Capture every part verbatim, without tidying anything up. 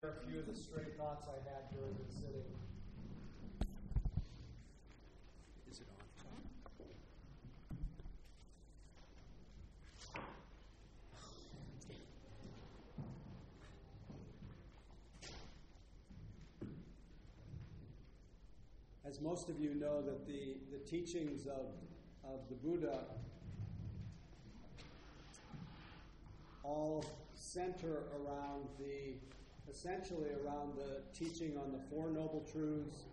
A few of the stray thoughts I had during the sitting. Is it on? As most of you know, that the, the teachings of, of the Buddha all center around the, essentially around the teaching on the Four Noble Truths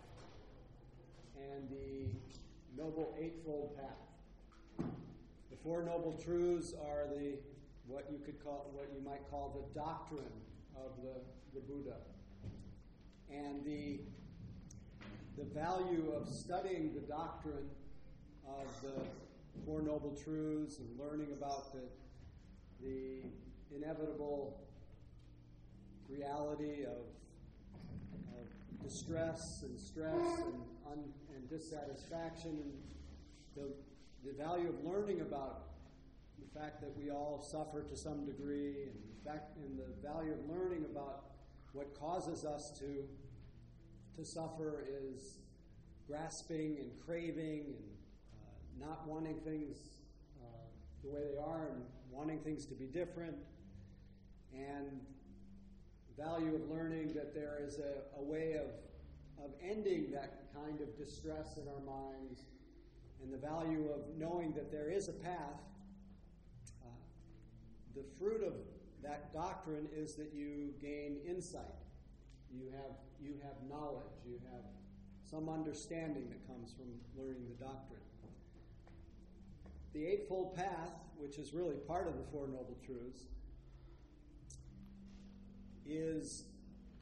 and the Noble Eightfold Path. The Four Noble Truths are the, what you could call, what you might call the doctrine of the, the Buddha. And the, the value of studying the doctrine of the Four Noble Truths and learning about the the inevitable reality of, of distress and stress and, un, and dissatisfaction, and the, the value of learning about the fact that we all suffer to some degree, and the, fact, and the value of learning about what causes us to, to suffer is grasping and craving and uh, not wanting things uh, the way they are and wanting things to be different, and value of learning that there is a, a way of, of ending that kind of distress in our minds, and the value of knowing that there is a path. Uh, the fruit of that doctrine is that you gain insight. You have, you have knowledge. You have some understanding that comes from learning the doctrine. The Eightfold Path, which is really part of the Four Noble Truths, is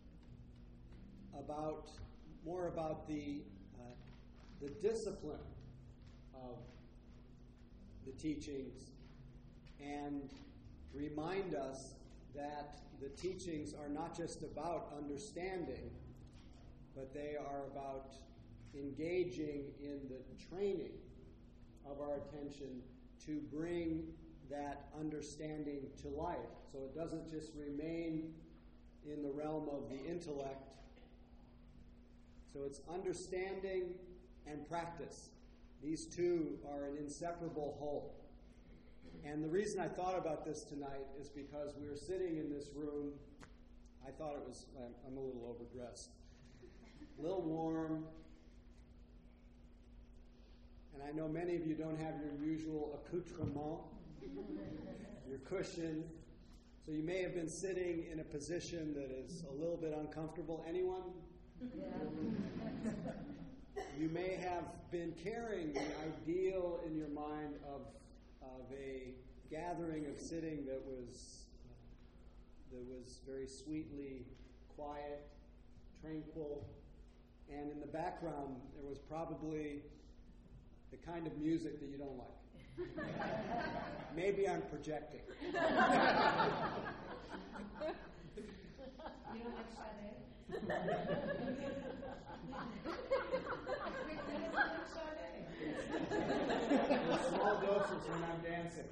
about more about the uh, the discipline of the teachings, and remind us that the teachings are not just about understanding, but they are about engaging in the training of our attention to bring that understanding to life. So it doesn't just remain in the realm of the intellect. So it's understanding and practice. These two are an inseparable whole. And the reason I thought about this tonight is because we were sitting in this room. I thought it was, I'm, I'm a little overdressed, a little warm. And I know many of you don't have your usual accoutrement, your cushion. So you may have been sitting in a position that is a little bit uncomfortable. Anyone? Yeah. You may have been carrying the ideal in your mind of, of a gathering of sitting that was, uh, that was very sweetly quiet, tranquil, and in the background there was probably the kind of music that you don't like. Maybe I'm projecting. You don't like Sade? In small doses when I'm dancing.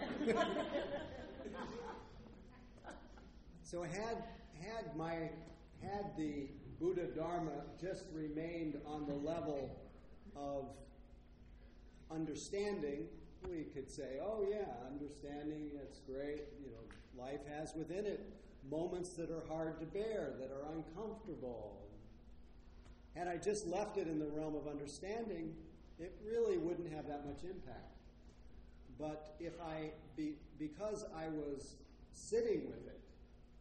So had had my had the Buddha Dharma just remained on the level of understanding, we could say, oh yeah, understanding, that's great. You know, life has within it moments that are hard to bear, that are uncomfortable. Had I just left it in the realm of understanding, it really wouldn't have that much impact. But if I, be, because I was sitting with it,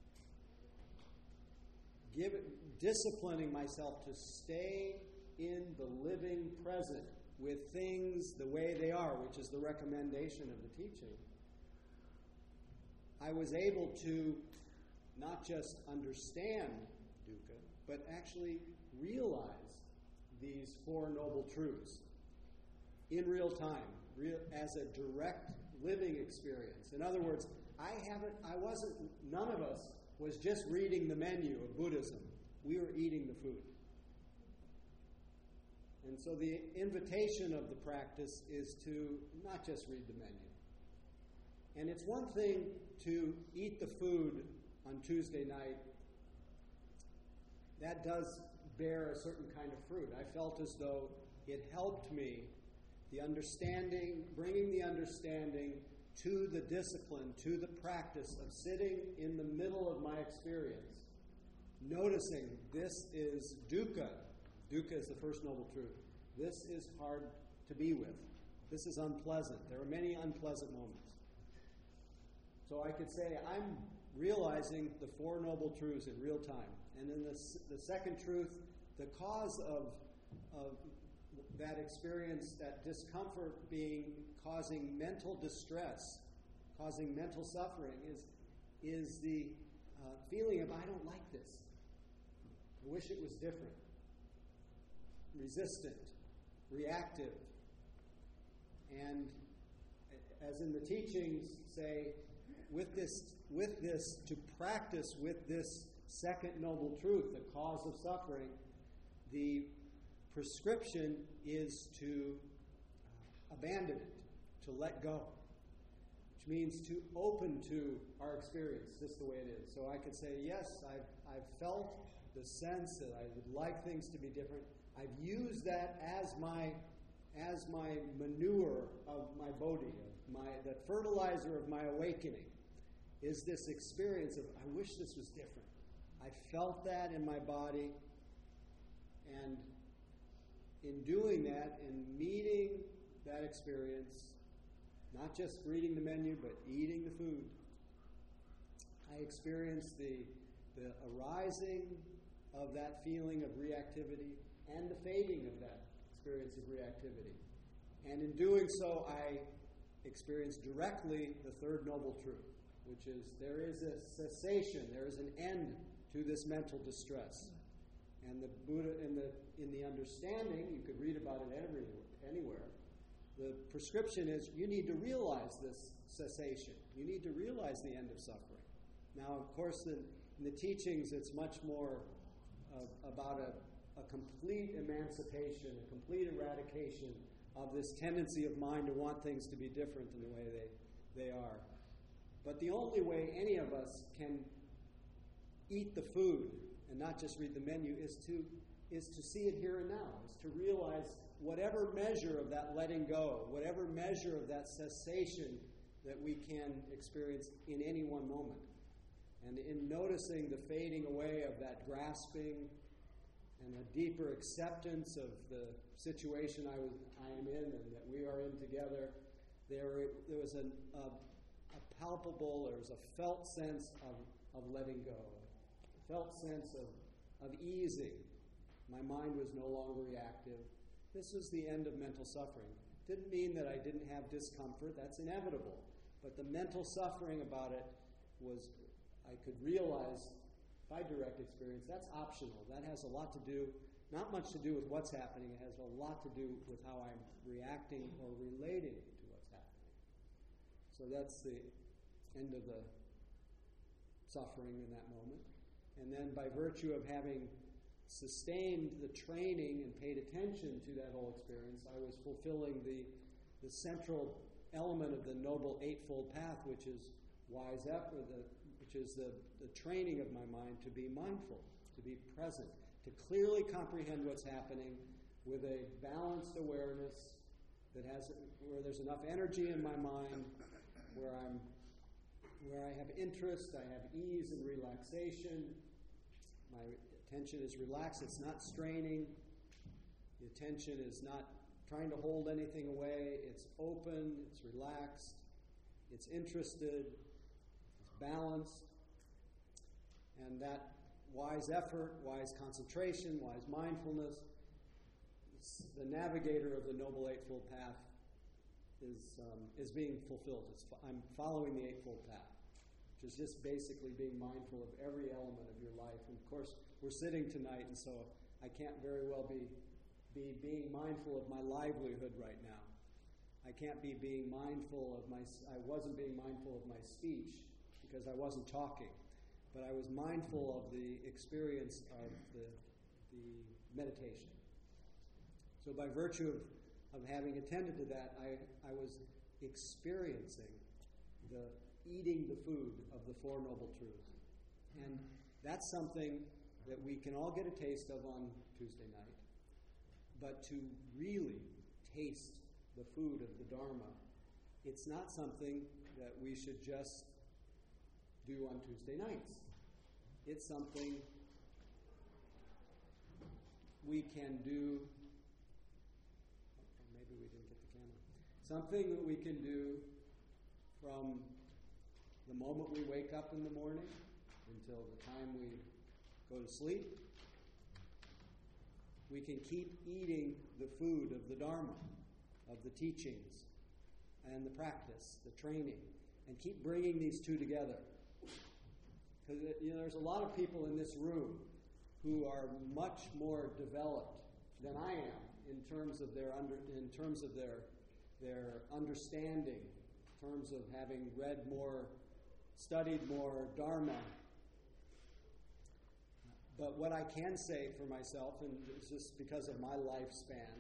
give it, disciplining myself to stay in the living present with things the way they are, which is the recommendation of the teaching, I was able to not just understand dukkha, but actually realize these Four Noble Truths in real time, real, as a direct living experience. In other words, I haven't, I wasn't, none of us was just reading the menu of Buddhism. We were eating the food. And so the invitation of the practice is to not just read the menu. And it's one thing to eat the food on Tuesday night that does bear a certain kind of fruit. I felt as though it helped me, the understanding, bringing the understanding to the discipline, to the practice of sitting in the middle of my experience, noticing this is dukkha. Dukkha is the first noble truth. This is hard to be with. This is unpleasant. There are many unpleasant moments. So I could say I'm realizing the Four Noble Truths in real time. And then the, the second truth, the cause of, of that experience, that discomfort being causing mental distress, causing mental suffering, is, is the uh, feeling of I don't like this. I wish it was different. Resistant, reactive. And as in the teachings say, with this, with this, to practice with this second noble truth, the cause of suffering, the prescription is to uh, abandon it, to let go, which means to open to our experience just the way it is. So I could say, yes, I've, I've felt the sense that I would like things to be different. I've used that as my as my manure of my bodhi, of my the fertilizer of my awakening, is this experience of I wish this was different. I felt that in my body, and in doing that, in meeting that experience, not just reading the menu, but eating the food, I experienced the, the arising of that feeling of reactivity and the fading of that experience of reactivity. And in doing so, I experienced directly the third noble truth, which is there is a cessation, there is an end to this mental distress. And the Buddha, in the in the understanding, you could read about it every, anywhere, the prescription is you need to realize this cessation. You need to realize the end of suffering. Now, of course, in, in the teachings, it's much more uh, about a, a complete emancipation, a complete eradication of this tendency of mind to want things to be different than the way they, they are. But the only way any of us can eat the food and not just read the menu is to is to see it here and now, is to realize whatever measure of that letting go, whatever measure of that cessation that we can experience in any one moment. And in noticing the fading away of that grasping and a deeper acceptance of the situation I was I am in and that we are in together, there, there was an, a, a palpable, there was a felt sense of, of letting go, a felt sense of, of easing. My mind was no longer reactive. This was the end of mental suffering. Didn't mean that I didn't have discomfort. That's inevitable. But the mental suffering about it was, I could realize by direct experience, that's optional. That has a lot to do, not much to do with what's happening. It has a lot to do with how I'm reacting or relating to what's happening. So that's the end of the suffering in that moment. And then by virtue of having sustained the training and paid attention to that whole experience, I was fulfilling the, the central element of the Noble Eightfold Path, which is wise effort, the, which is the, the training of my mind to be mindful, to be present, to clearly comprehend what's happening with a balanced awareness that has where there's enough energy in my mind, where I'm where I have interest, I have ease and relaxation. My attention is relaxed, it's not straining. The attention is not trying to hold anything away. It's open, it's relaxed, it's interested, it's balanced. And that wise effort, wise concentration, wise mindfulness, the navigator of the Noble Eightfold Path is um, is being fulfilled. It's, I'm following the Eightfold Path, which is just basically being mindful of every element of your life. And of course, we're sitting tonight, and so I can't very well be be being mindful of my livelihood right now. I can't be being mindful of my, I wasn't being mindful of my speech because I wasn't talking, but I was mindful of the experience of the, the meditation. So by virtue of, of having attended to that, I, I was experiencing the eating the food of the Four Noble Truths. And that's something that we can all get a taste of on Tuesday night, but to really taste the food of the Dharma, it's not something that we should just do on Tuesday nights. It's something we can do. Maybe we didn't get the camera. Something that we can do from the moment we wake up in the morning until the time we go to sleep. We can keep eating the food of the Dharma, of the teachings, and the practice, the training, and keep bringing these two together. Because you know, there's a lot of people in this room who are much more developed than I am in terms of their under, in terms of their their understanding, in terms of having read more, studied more Dharma. But what I can say for myself, and it's just because of my lifespan,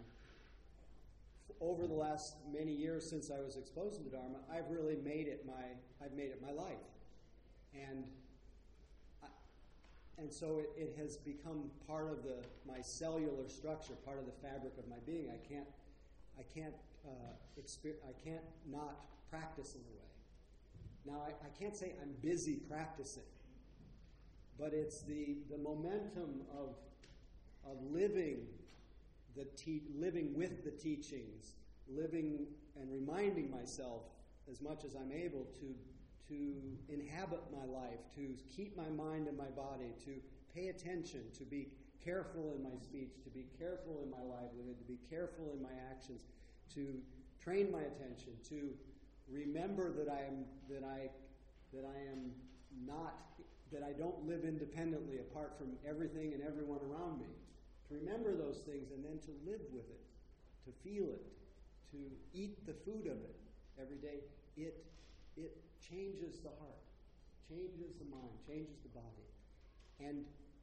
over the last many years since I was exposed to the Dharma, I've really made it my I've made it my life, and I, and so it, it has become part of the my cellular structure, part of the fabric of my being. I can't I can't uh, exper- I can't not practice in a way. Now I, I can't say I'm busy practicing, but it's the the momentum of of living. The te- living with the teachings, living and reminding myself as much as I'm able to to inhabit my life, to keep my mind and my body, to pay attention, to be careful in my speech, to be careful in my livelihood, to be careful in my actions, to train my attention, to remember that I am that I that I am not that I don't live independently apart from everything and everyone around me. To remember those things and then to live with it, to feel it, to eat the food of it every day. It it changes the heart, changes the mind, changes the body. And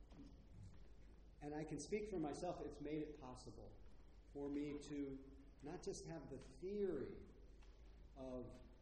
and I can speak for myself, it's made it possible for me to not just have the theory of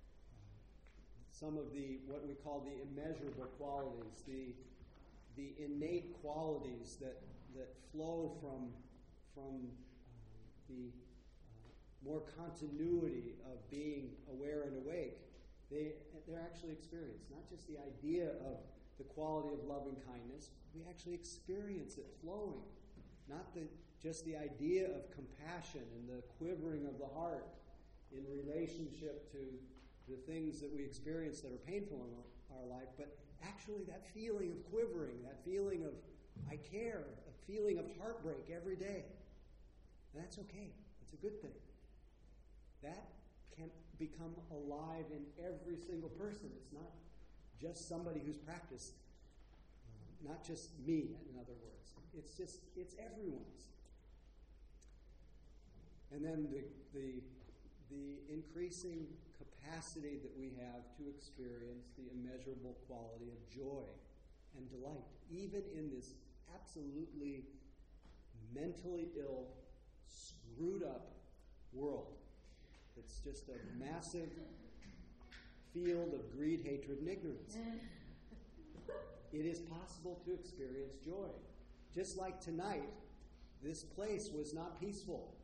some of the, what we call the immeasurable qualities, the the innate qualities that that flow from from uh, the uh, more continuity of being aware and awake. They they're actually experienced. Not just the idea of the quality of loving kindness, we actually experience it flowing. Not the just the idea of compassion and the quivering of the heart in relationship to the things that we experience that are painful in our, our life, but actually that feeling of quivering, that feeling of I care, a feeling of heartbreak every day. And that's okay. It's a good thing. That can become alive in every single person. It's not just somebody who's practiced, uh, not just me, in other words. It's just, it's everyone's. And then the the the increasing capacity that we have to experience the immeasurable quality of joy and delight, even in this absolutely mentally ill, screwed up world. It's just a massive field of greed, hatred, and ignorance. It is possible to experience joy. Just like tonight, this place was not peaceful.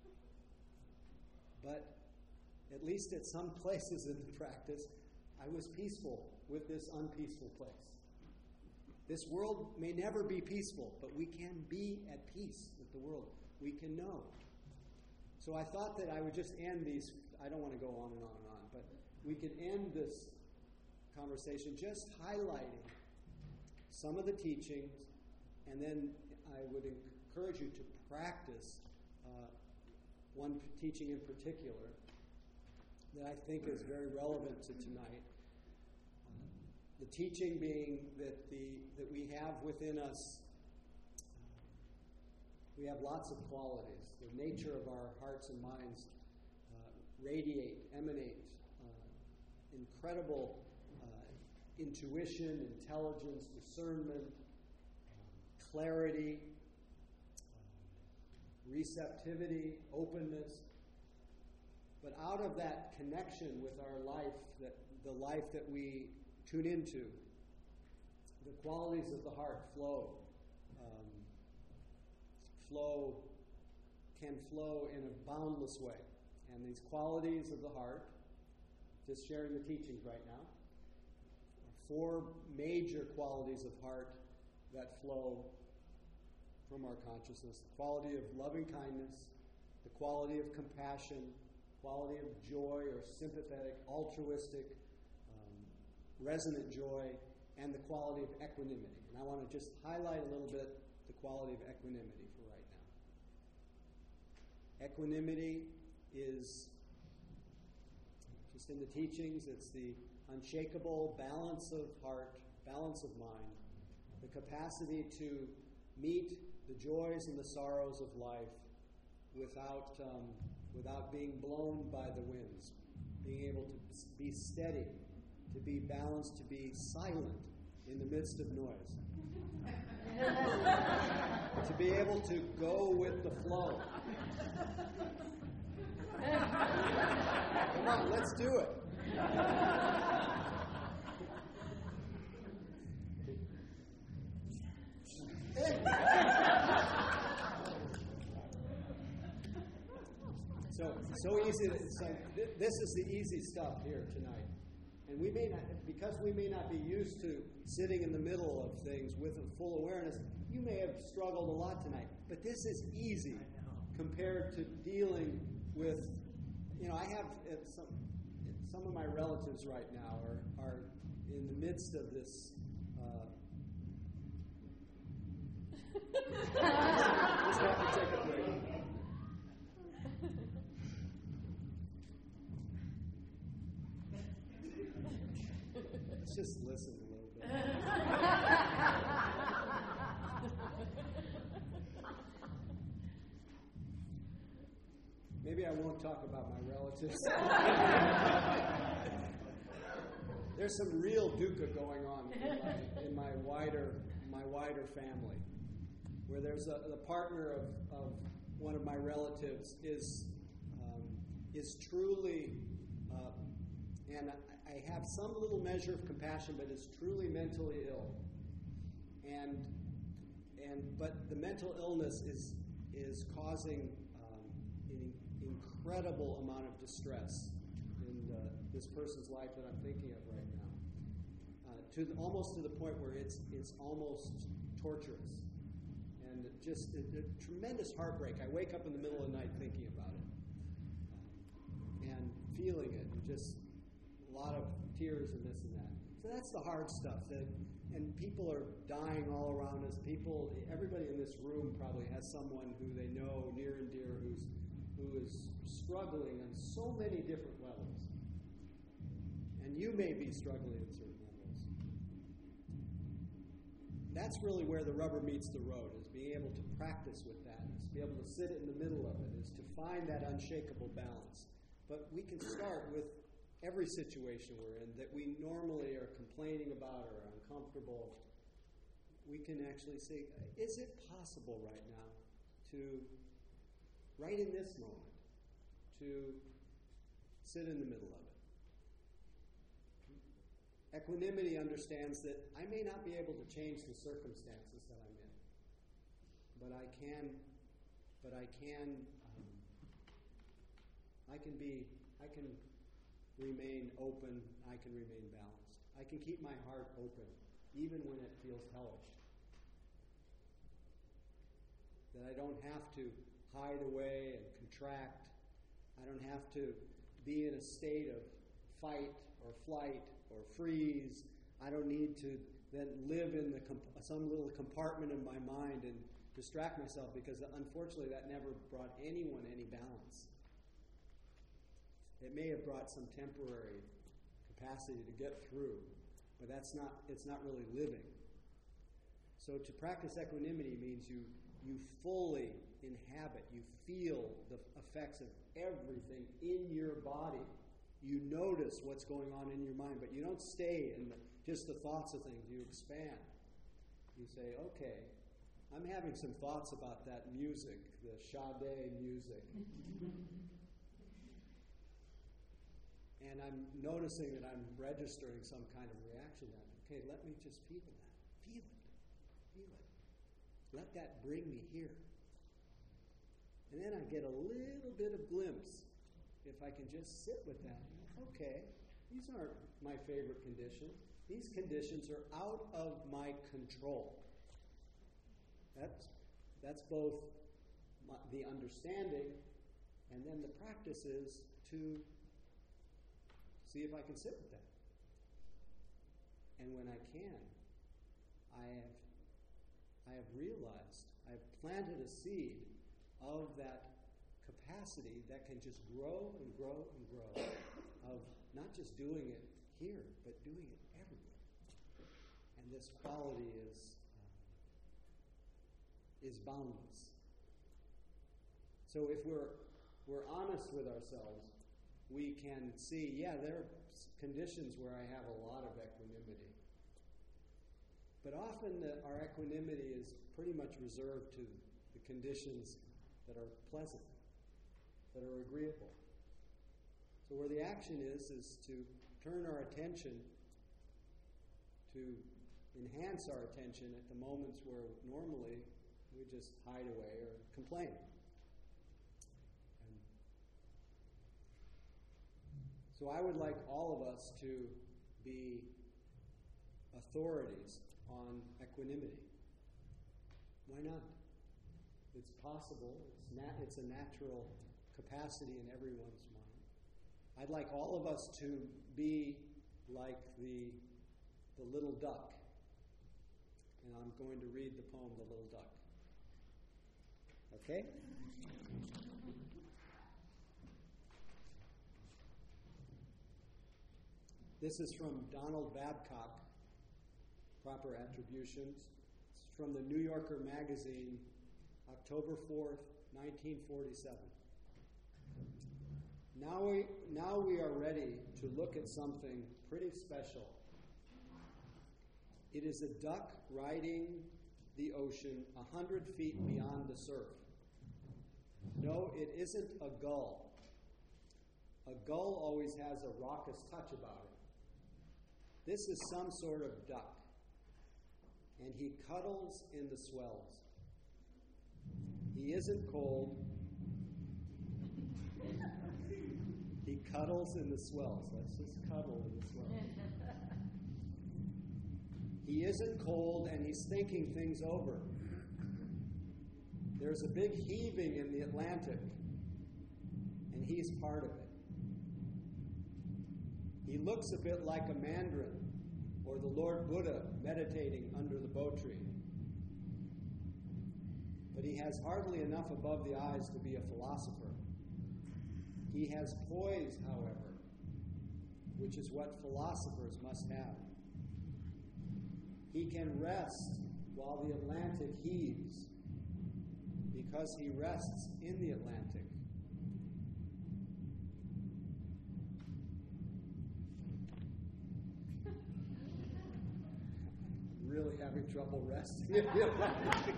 But at least at some places in the practice, I was peaceful with this unpeaceful place. This world may never be peaceful, but we can be at peace with the world. We can know. So I thought that I would just end these, I don't want to go on and on and on, but we could end this conversation just highlighting some of the teachings, and then I would encourage you to practice uh, one teaching in particular that I think is very relevant to tonight. The teaching being that the that we have within us, we have lots of qualities. The nature of our hearts and minds uh, radiate, emanate uh, incredible uh, intuition, intelligence, discernment, um, clarity, uh, receptivity, openness. But out of that connection with our life, that the life that we tune into, the qualities of the heart flow. um, flow, can flow in a boundless way. And these qualities of the heart, just sharing the teachings right now, are four major qualities of heart that flow from our consciousness. The quality of loving kindness, the quality of compassion, quality of joy or sympathetic, altruistic, um, resonant joy, and the quality of equanimity. And I want to just highlight a little bit the quality of equanimity for right now. Equanimity is, just in the teachings, it's the unshakable balance of heart, balance of mind, the capacity to meet the joys and the sorrows of life without um, without being blown by the winds, being able to be steady, to be balanced, to be silent in the midst of noise, to be able to go with the flow. Come on, let's do it. So, so easy. To, so th- this is the easy stuff here tonight, and we may not, because we may not be used to sitting in the middle of things with a full awareness. You may have struggled a lot tonight, but this is easy compared to dealing with. You know, I have uh, some some of my relatives right now are are in the midst of this. Uh, just have to take a break. Let's just listen a little bit. Maybe I won't talk about my relatives. There's some real dukkha going on in my, in my wider my wider family, where there's a the partner of, of one of my relatives is um, is truly, uh, and I have some little measure of compassion, but is truly mentally ill, and and but the mental illness is is causing um, an incredible amount of distress in uh, this person's life that I'm thinking of right now, uh, to the, almost to the point where it's it's almost torturous, and just a, a tremendous heartbreak. I wake up in the middle of the night thinking about it, um, and feeling it, and just a lot of tears and this and that. So that's the hard stuff. That, and people are dying all around us. People, everybody in this room probably has someone who they know near and dear who's who is struggling on so many different levels. And you may be struggling at certain levels. That's really where the rubber meets the road, is being able to practice with that, is to be able to sit in the middle of it, is to find that unshakable balance. But we can start with every situation we're in that we normally are complaining about or uncomfortable. We can actually say, is it possible right now to, right in this moment, to sit in the middle of it? Equanimity understands that I may not be able to change the circumstances that I'm in, but I can, but I can, um, I can be, I can remain open, I can remain balanced. I can keep my heart open, even when it feels hellish. That I don't have to hide away and contract. I don't have to be in a state of fight or flight or freeze. I don't need to then live in the comp- some little compartment in my mind and distract myself, because unfortunately that never brought anyone any balance. It may have brought some temporary capacity to get through, but that's not, it's not really living. So to practice equanimity means you you fully inhabit, you feel the effects of everything in your body. You notice what's going on in your mind, but you don't stay in the, just the thoughts of things. You expand. You say, okay, I'm having some thoughts about that music, the Sade music. And I'm noticing that I'm registering some kind of reaction to that. Okay, let me just feel that. Feel it. Feel it. let that bring me here. And then I get a little bit of glimpse if I can just sit with that. Okay, these aren't my favorite conditions. These conditions are out of my control. That's, that's both my, the understanding, and then the practice is to see if I can sit with that. And when I can, I have, I have realized, I have planted a seed of that capacity that can just grow and grow and grow, of not just doing it here, but doing it everywhere. And this quality is uh, is boundless. So if we're we're honest with ourselves, we can see, yeah, there are conditions where I have a lot of equanimity. But often the, our equanimity is pretty much reserved to the conditions that are pleasant, that are agreeable. So where the action is, is to turn our attention, to enhance our attention at the moments where normally we just hide away or complain. And so I would like all of us to be authorities on equanimity. Why not? It's possible. It's, nat- it's a natural capacity in everyone's mind. I'd like all of us to be like the, the little duck. And I'm going to read the poem, The Little Duck. Okay? This is from Donald Babcock, Proper Attributions. It's from the New Yorker magazine, October fourth, nineteen forty-seven. Now we, now we are ready to look at something pretty special. It is a duck riding the ocean a hundred feet beyond the surf. No, it isn't a gull. A gull always has a raucous touch about it. This is some sort of duck, and he cuddles in the swells. He isn't cold. He cuddles in the swells. Let's just cuddle in the swells. He isn't cold, and he's thinking things over. There's a big heaving in the Atlantic, and he's part of it. He looks a bit like a mandarin or the Lord Buddha meditating under the bo tree. But he has hardly enough above the eyes to be a philosopher. He has poise, however, which is what philosophers must have. He can rest while the Atlantic heaves because he rests in the Atlantic. Really having trouble resting in the Atlantic.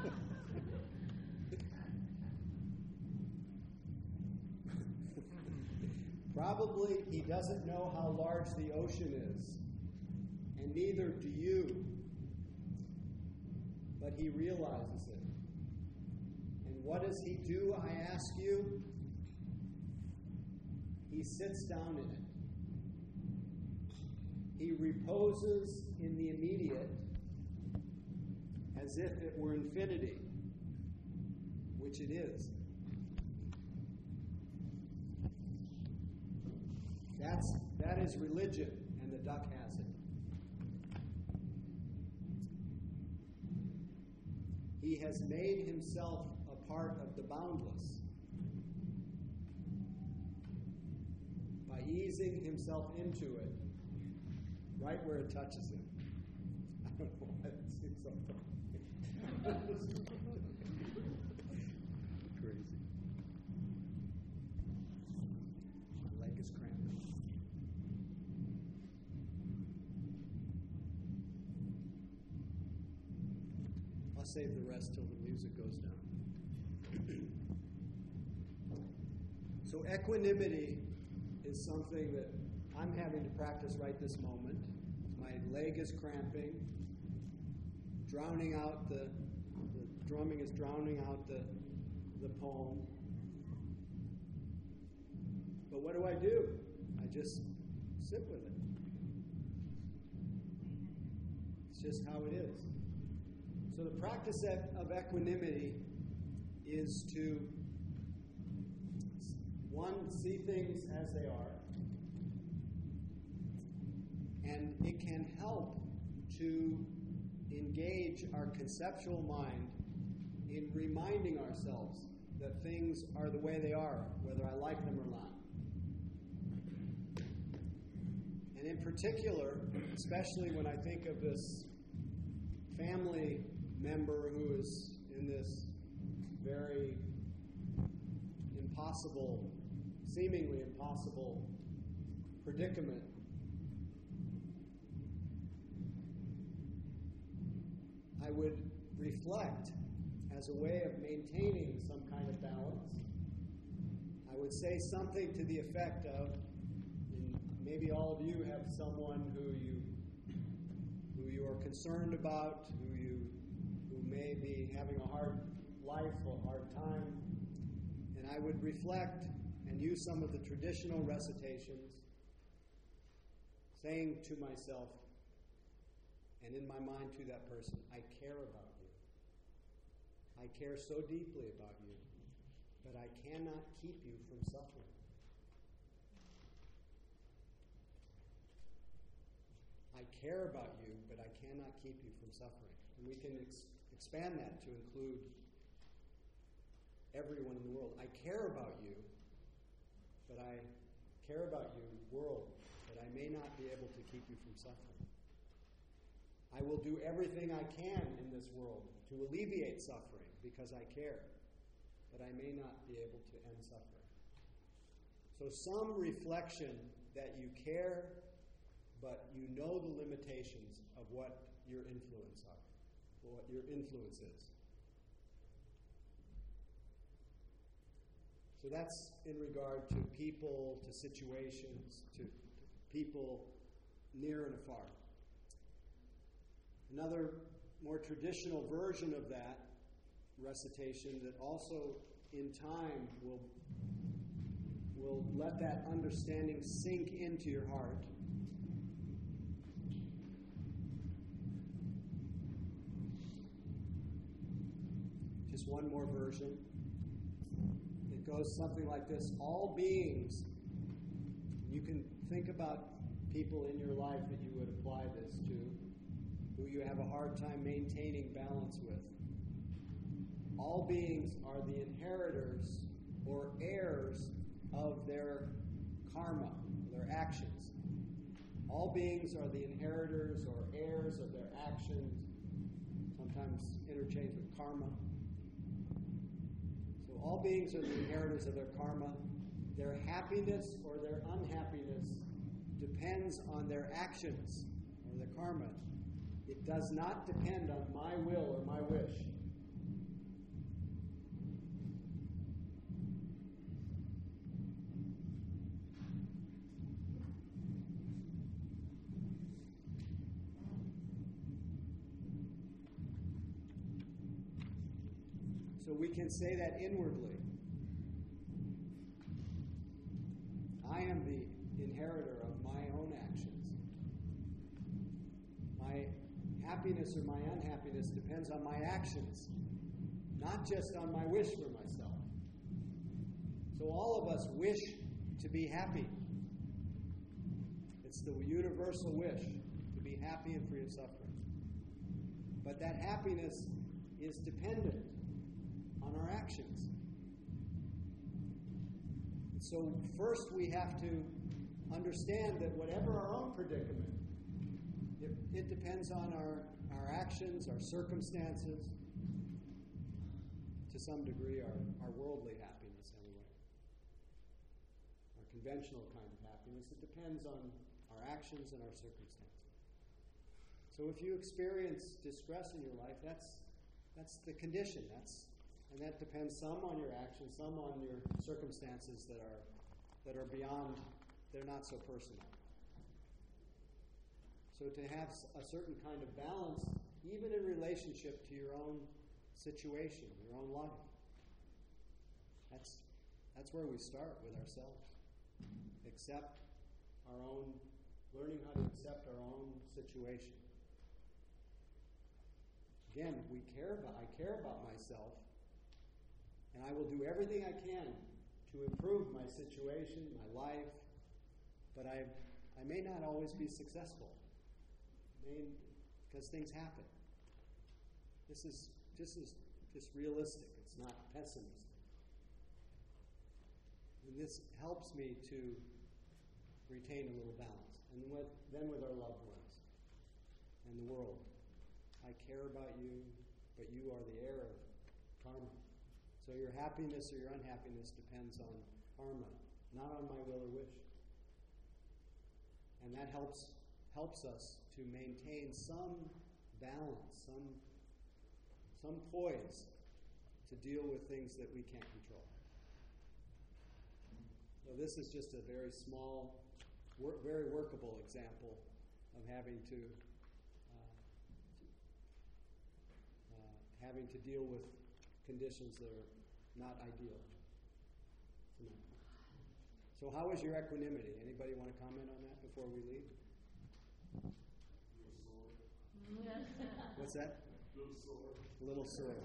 Probably he doesn't know how large the ocean is, and neither do you. But he realizes it. And what does he do, I ask you? He sits down in it. He reposes in the immediate as if it were infinity, which it is. That's, that is religion, and the duck has it. He has made himself a part of the boundless by easing himself into it right where it touches him. I don't know why that seems so funny. Crazy. My leg is cramping. I'll save the rest till the music goes down. So equanimity is something that I'm having to practice right this moment. My leg is cramping, drowning out the, the drumming is drowning out the, the poem. But what do I do? I just sit with it. It's just how it is. So the practice of equanimity is to, one, see things as they are, and it can help to engage our conceptual mind in reminding ourselves that things are the way they are, whether I like them or not. And in particular, especially when I think of this family member who is in this very impossible, seemingly impossible predicament, I would reflect as a way of maintaining some kind of balance. I would say something to the effect of, and maybe all of you have someone who you who you are concerned about, who you who may be having a hard life, a hard time, and I would reflect and use some of the traditional recitations, saying to myself, and in my mind to that person, I care about you. I care so deeply about you, but I cannot keep you from suffering. I care about you, but I cannot keep you from suffering. And we can ex- expand that to include everyone in the world. I care about you, but I care about you, world, but I may not be able to keep you from suffering. I will do everything I can in this world to alleviate suffering because I care, but I may not be able to end suffering. So some reflection that you care, but you know the limitations of what your influence are, what your influence is. So that's in regard to people, to situations, to people near and afar. Another more traditional version of that recitation that also in time will, will let that understanding sink into your heart just one more version. It goes something like this. All beings, you can think about people in your life that you would apply this to, who you have a hard time maintaining balance with. All beings are the inheritors or heirs of their karma, their actions. All beings are the inheritors or heirs of their actions, sometimes interchanged with karma. So all beings are the inheritors of their karma. Their happiness or their unhappiness depends on their actions or their karma. It does not depend on my will or my wish. So we can say that inwardly. I am the inheritor of my own actions. My happiness or my unhappiness depends on my actions, not just on my wish for myself. So all of us wish to be happy. It's the universal wish to be happy and free of suffering. But that happiness is dependent on our actions. And so first we have to understand that whatever our own predicament, it, it depends on our, our actions, our circumstances, to some degree our, our worldly happiness anyway. Our conventional kind of happiness, it depends on our actions and our circumstances. So if you experience distress in your life, that's that's the condition. That's and that depends some on your actions, some on your circumstances that are that are beyond, they're not so personal. So to have a certain kind of balance, even in relationship to your own situation, your own life. That's that's where we start with ourselves. Accept our own, learning how to accept our own situation. Again, we care about I care about myself, and I will do everything I can to improve my situation, my life, but I I may not always be successful. I mean, because things happen. This is this is just realistic. It's not pessimistic. And this helps me to retain a little balance. And with, then with our loved ones and the world. I care about you, but you are the heir of karma. So your happiness or your unhappiness depends on karma, not on my will or wish. And that helps helps us to maintain some balance, some some poise to deal with things that we can't control. So this is just a very small, wor- very workable example of having to uh, uh, having to deal with conditions that are not ideal. So how is your equanimity? Anybody want to comment on that before we leave? What's that? A little sore. A little sore.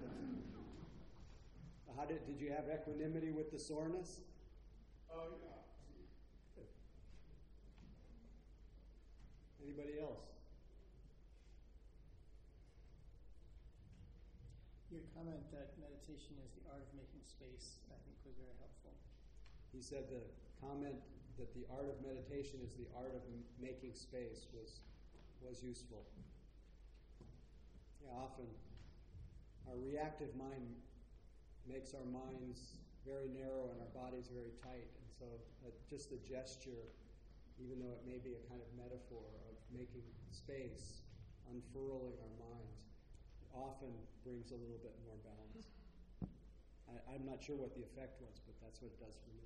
How did did you have equanimity with the soreness? Oh, yeah. Anybody else? Your comment that meditation is the art of making space, I think, was very helpful. He said the comment that the art of meditation is the art of m- making space was was useful. Yeah, often our reactive mind makes our minds very narrow and our bodies very tight. And so uh, just the gesture, even though it may be a kind of metaphor of making space, unfurling our minds, often brings a little bit more balance. I, I'm not sure what the effect was, but that's what it does for me.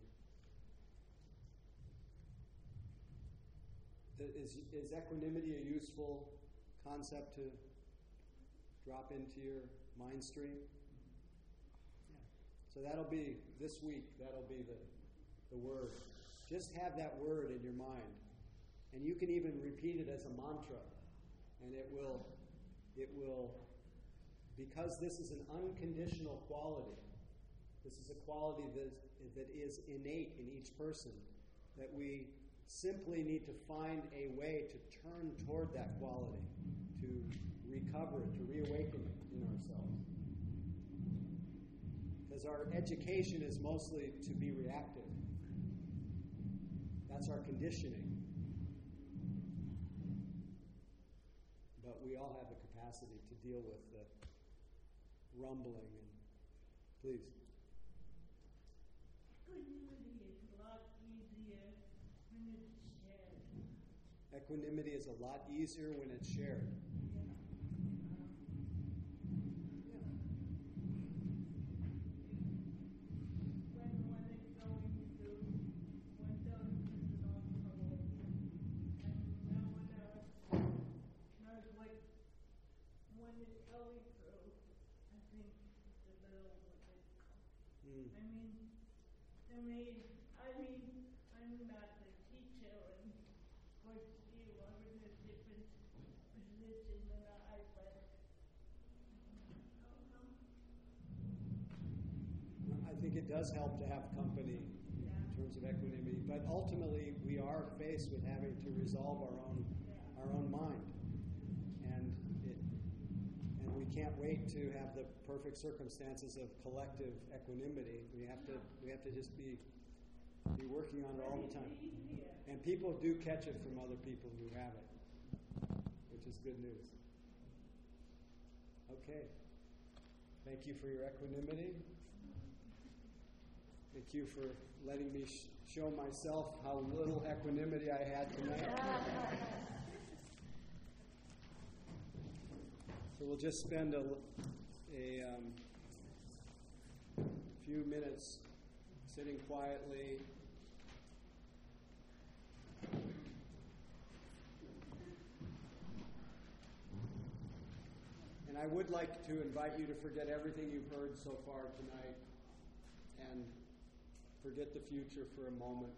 Is, is equanimity a useful concept to drop into your mind stream? Yeah. So that'll be, this week, that'll be the, the word. Just have that word in your mind. And you can even repeat it as a mantra. And it will, it will, because this is an unconditional quality, this is a quality that, that is innate in each person, that we simply need to find a way to turn toward that quality, to recover it, to reawaken it in ourselves. Because our education is mostly to be reactive. That's our conditioning. But we all have the capacity to deal with the rumbling. And please. Equanimity is a lot easier when it's shared. It does help to have company in terms of equanimity, but ultimately we are faced with having to resolve our own our own mind, and it, and we can't wait to have the perfect circumstances of collective equanimity. We have to we have to just be be working on it all the time, and people do catch it from other people who have it, which is good news. Okay, thank you for your equanimity. Thank you for letting me sh- show myself how little equanimity I had tonight. So we'll just spend a, a um, few minutes sitting quietly. And I would like to invite you to forget everything you've heard so far tonight and forget the future for a moment.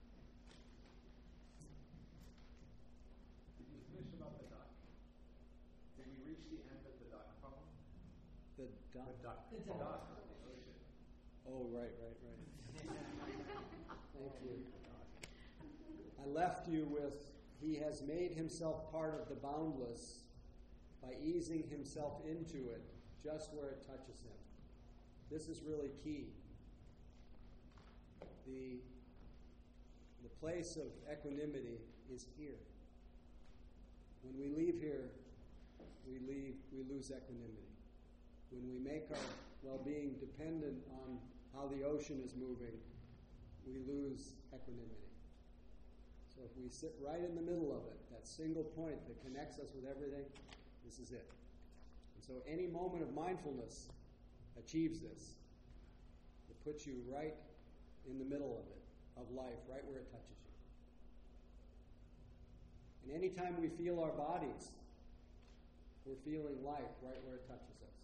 Did you finish about the duck? Did we reach the end of the duck problem? The duck. The duck. The The duck. duck of the ocean. Oh, right, right, right. Thank you. I left you with, he has made himself part of the boundless by easing himself into it just where it touches him. This is really key. The, the place of equanimity is here. When we leave here, we leave, we lose equanimity. When we make our well-being dependent on how the ocean is moving, we lose equanimity. So if we sit right in the middle of it, that single point that connects us with everything, this is it. And so any moment of mindfulness achieves this. It puts you right in the middle of it, of life, right where it touches you. And anytime we feel our bodies, we're feeling life right where it touches us.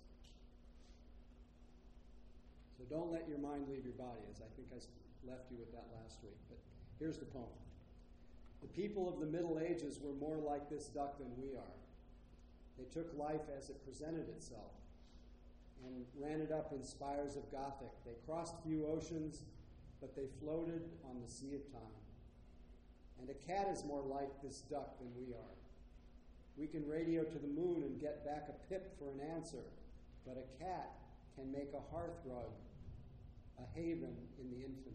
So don't let your mind leave your body, as I think I left you with that last week. But here's the poem. The people of the Middle Ages were more like this duck than we are. They took life as it presented itself and ran it up in spires of Gothic. They crossed few oceans, but they floated on the sea of time. And a cat is more like this duck than we are. We can radio to the moon and get back a pip for an answer, but a cat can make a hearth rug a haven in the infinite.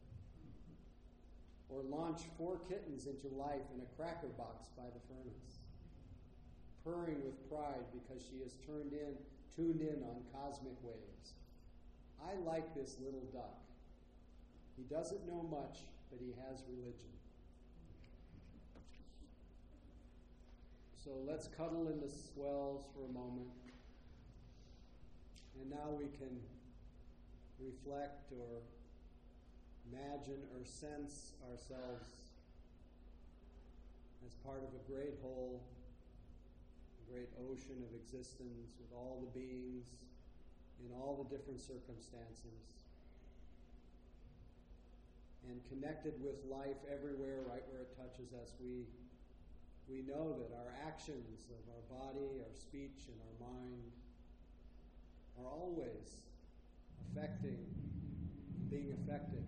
Or launch four kittens into life in a cracker box by the furnace, purring with pride because she has turned in, tuned in on cosmic waves. I like this little duck. He doesn't know much, but he has religion. So let's cuddle in the swells for a moment. And now we can reflect or imagine or sense ourselves as part of a great whole, a great ocean of existence with all the beings in all the different circumstances, and connected with life everywhere, right where it touches us. We, we know that our actions of our body, our speech, and our mind are always affecting, being affected.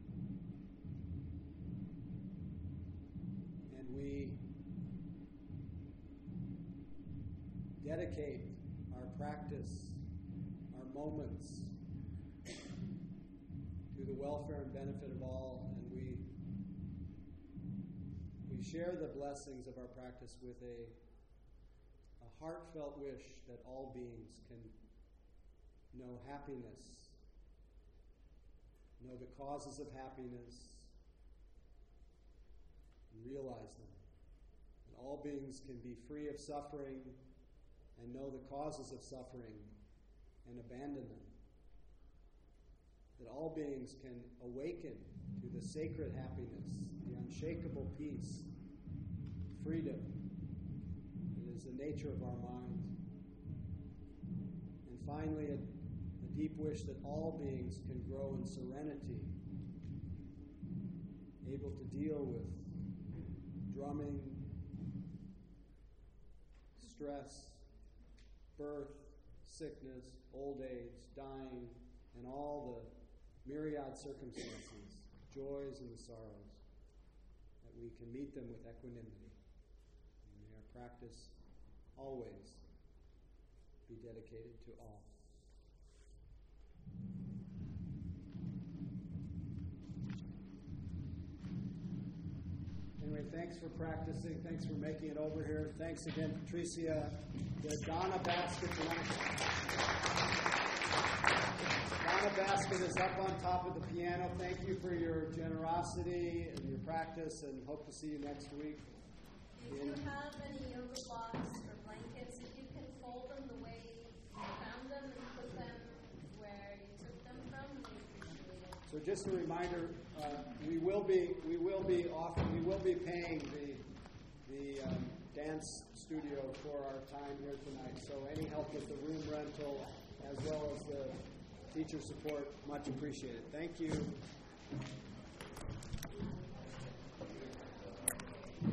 And we dedicate our practice, our moments, to the welfare and benefit of all, and we we share the blessings of our practice with a, a heartfelt wish that all beings can know happiness, know the causes of happiness, and realize them. And all beings can be free of suffering and know the causes of suffering and abandon them. That all beings can awaken to the sacred happiness, the unshakable peace, freedom that is the nature of our mind. And finally, a, a deep wish that all beings can grow in serenity, able to deal with drumming, stress, birth, sickness, old age, dying, and all the myriad circumstances, joys and the sorrows, that we can meet them with equanimity. And may our practice always be dedicated to all. Anyway, thanks for practicing. Thanks for making it over here. Thanks again, Patricia. The Donna basket tonight. Donna basket is up on top of the piano. Thank you for your generosity and your practice, and hope to see you next week. If you have any yoga blocks or blankets, if you can fold them the way you found them and put them where you took them from, we appreciate it. So just a reminder, uh, we will be we will be offering we will be paying the the um, dance studio for our time here tonight. So any help with the room rental as well as the teacher support, much appreciated. Thank you.